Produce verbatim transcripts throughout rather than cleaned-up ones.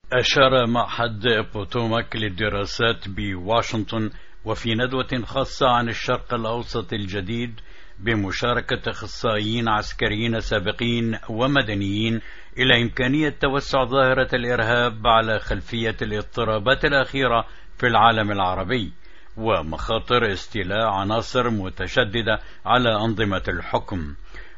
أشار معهد بوتوماك للدراسات بواشنطن وفي ندوة خاصة عن الشرق الأوسط الجديد بمشاركة أخصائيين عسكريين سابقين ومدنيين إلى إمكانية توسع ظاهرة الإرهاب على خلفية الاضطرابات الأخيرة في العالم العربي ومخاطر استيلاء عناصر متشددة على أنظمة الحكم.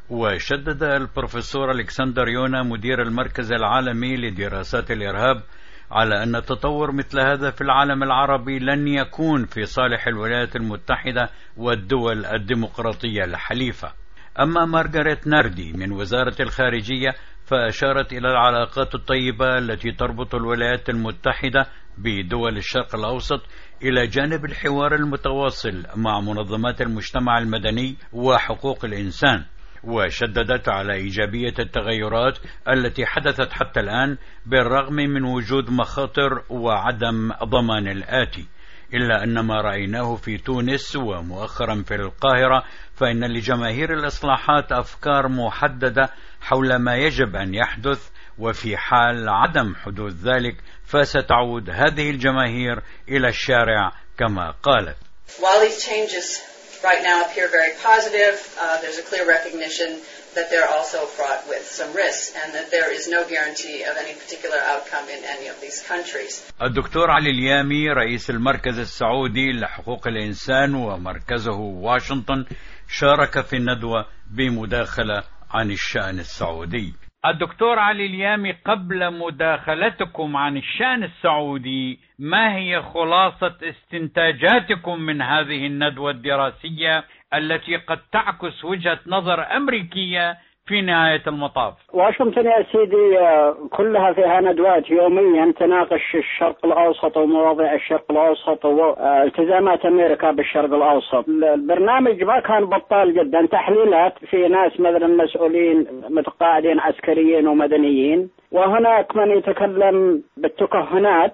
وشدد البروفيسور ألكسندر يونا مدير المركز العالمي لدراسات الإرهاب على أن تطور مثل هذا في العالم العربي لن يكون في صالح الولايات المتحدة والدول الديمقراطية الحليفة. أما مارغريت ناردي من وزارة الخارجية فأشارت إلى العلاقات الطيبة التي تربط الولايات المتحدة بدول الشرق الأوسط إلى جانب الحوار المتواصل مع منظمات المجتمع المدني وحقوق الإنسان، وشددت على إيجابية التغيرات التي حدثت حتى الآن بالرغم من وجود مخاطر وعدم ضمان الآتي، إلا أن ما رأيناه في تونس ومؤخرا في القاهرة فإن لجماهير الإصلاحات أفكار محددة حول ما يجب أن يحدث، وفي حال عدم حدوث ذلك فستعود هذه الجماهير إلى الشارع كما قالت. While these changes right now appear very positive, uh, there's a clear recognition that they're also fraught with some risks and that there is no guarantee of any particular outcome in any of these countries. الدكتور علي اليامي رئيس المركز السعودي لحقوق الإنسان ومركزه واشنطن شارك في الندوة بمداخلة عن الشأن السعودي. الدكتور علي اليامي، قبل مداخلتكم عن الشأن السعودي، ما هي خلاصة استنتاجاتكم من هذه الندوة الدراسية التي قد تعكس وجهة نظر أمريكية في نهاية المطاف؟ واشنطن يا سيدي كلها فيها ندوات يوميا تناقش الشرق الأوسط ومواضيع الشرق الأوسط والتزامات أمريكا بالشرق الأوسط. البرنامج ما كان بطال جدا، تحليلات في ناس مثلا مسؤولين متقاعدين عسكريين ومدنيين، وهناك من يتكلم بالتكهنات،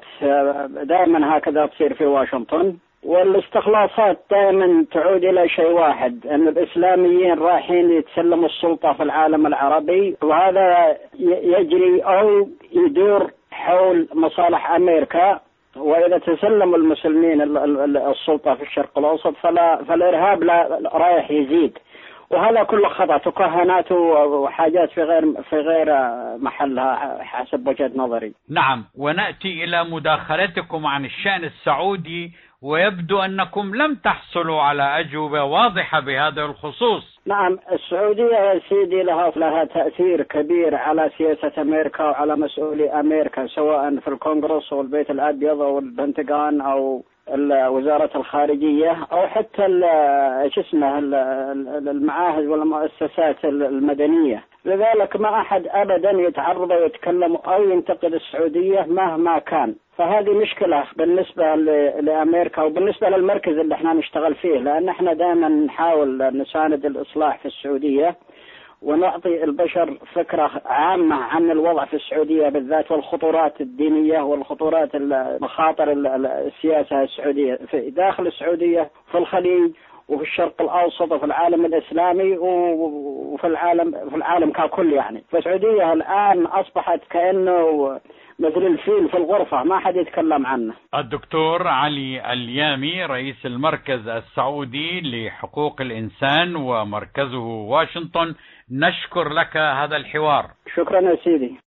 دائما هكذا تصير في واشنطن، والاستخلاصات دائما تعود إلى شيء واحد، أن الإسلاميين رايحين يتسلموا السلطة في العالم العربي، وهذا يجري أو يدور حول مصالح أمريكا، وإذا تسلموا المسلمين السلطة في الشرق الأوسط فلا فالإرهاب لا رايح يزيد، وهذا كله خطأ، تكهنات وحاجات في غير في غير محلها حسب وجهة نظري. نعم، ونأتي إلى مداخلتكم عن الشأن السعودي، ويبدو أنكم لم تحصلوا على أجوبة واضحة بهذا الخصوص. نعم، السعودية يا سيدي لها لها تأثير كبير على سياسة أمريكا وعلى مسؤولي أمريكا، سواء في الكونغرس أو البيت الأبيض أو البنتغان أو وزارة الخارجية أو حتى ايش اسمه المعاهد والمؤسسات المدنية. لذلك ما أحد أبدا يتعرض ويتكلم أو ينتقد السعودية مهما كان، فهذه مشكلة بالنسبة لأمريكا وبالنسبة للمركز اللي احنا نشتغل فيه، لأن احنا دائما نحاول نساند الإصلاح في السعودية ونعطي البشر فكرة عامة عن الوضع في السعودية بالذات، والخطورات الدينية والخطورات المخاطر السياسة السعودية في داخل السعودية، في الخليج وفي الشرق الأوسط وفي العالم الإسلامي وفي العالم في العالم ككل. يعني فالسعودية الآن أصبحت كأنه مثل الفيل في الغرفة، ما حد يتكلم عنه. الدكتور علي اليامي رئيس المركز السعودي لحقوق الإنسان ومركزه واشنطن، نشكر لك هذا الحوار. شكرا يا سيدي.